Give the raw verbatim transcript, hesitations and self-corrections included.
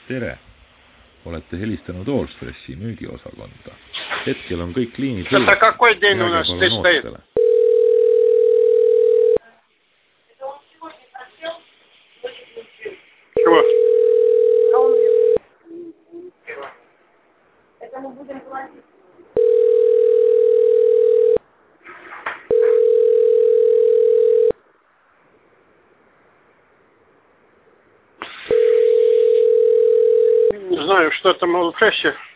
tere! Olete helistanud Allstressi müügiosakonda. Hetkel on kõik liinid Это какой день у нас здесь стоит? Чего? Это мы будем платить. Не знаю, что там в прессе.